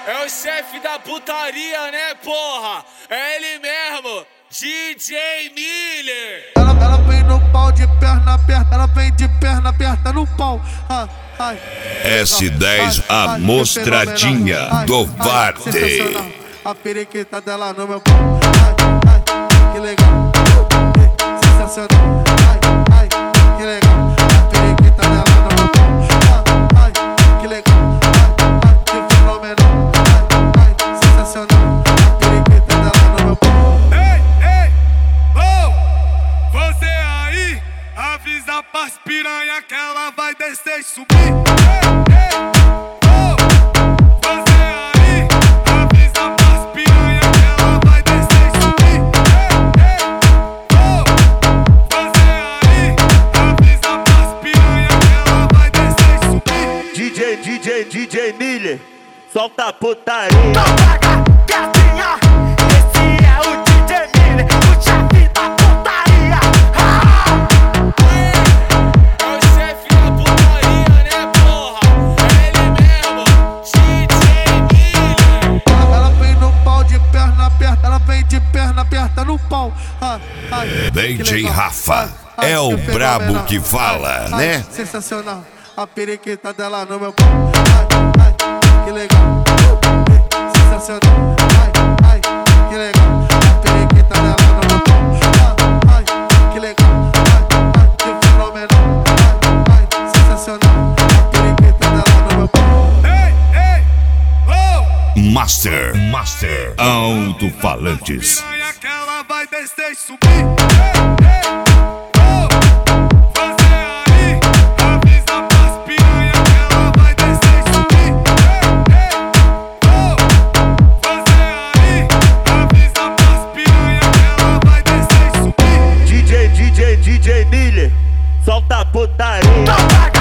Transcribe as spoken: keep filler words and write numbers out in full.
É o chefe da putaria, né, porra? É ele mesmo, D J Miller. Ela, ela vem no pau de perna aberta, ela vem de perna aberta no pau. Ai, ai. S dez, a ai, mostradinha ai, do Varte. A periquita dela no meu pau. Ai, ai, que legal. Sensacional. Ai, ai, que legal. A periquita dela no meu pau. Ai, ai, que legal. Ai, ai, que fenomenal. Ai, ai, sensacional. A periquita dela no meu pau. Ei, ei, oh, você aí, avisa pras piranha que ela vai descer e subir. Ei, ei, oh, você aí, avisa pras piranha que ela vai descer e subir. Ei, ei, oh, você aí, avisa pras piranha que ela vai descer e subir. D J, D J, D J Miller, solta a putaria. Então paga, gatinha, esse é o D J Miller, o chefe da putaria. Ah! É o chefe da putaria, né, porra? É ele mesmo, D J Miller. Ela, ela vem no pau de perna aberta, ela vem de perna aberta no pau. Ai, ai, D J legal. Rafa, Ai, ai, é o que brabo fenomenal. que fala, Ai, né? ai, sensacional. A periquita dela no meu pau. Ai, ai, que legal. Sensacional. Ai, ai, que legal. A periquita dela no meu pau. Ai, ai, que legal. Ai, ai, que fenomenal. Ai, ai, sensacional. A periquita dela no meu pau. Ei, ei, oh, Master, Master, alto-falantes. piranha que ela vai descer e subir. Ei, ei, oh, você aí, avisa pras piranha que ela vai descer e subir. Ei, ei, oh, você aí, avisa pras piranha que ela vai descer e subir. D J, D J, D J Miller, solta a putaria. Então paga,